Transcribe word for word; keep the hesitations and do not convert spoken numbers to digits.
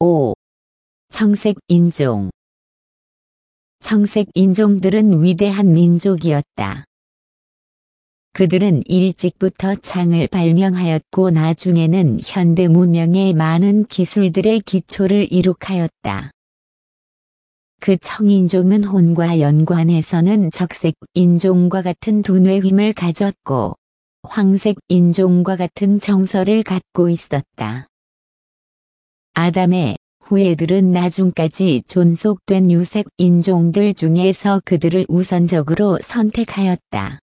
오. 청색 인종. 청색 인종들은 위대한 민족이었다. 그들은 일찍부터 창을 발명하였고 나중에는 현대 문명의 많은 기술들의 기초를 이룩하였다. 그 청인종은 혼과 연관에서는 적색 인종과 같은 두뇌 힘을 가졌고 황색 인종과 같은 정서를 갖고 있었다. 아담의 후예들은 나중까지 존속된 유색 인종들 중에서 그들을 우선적으로 선택하였다.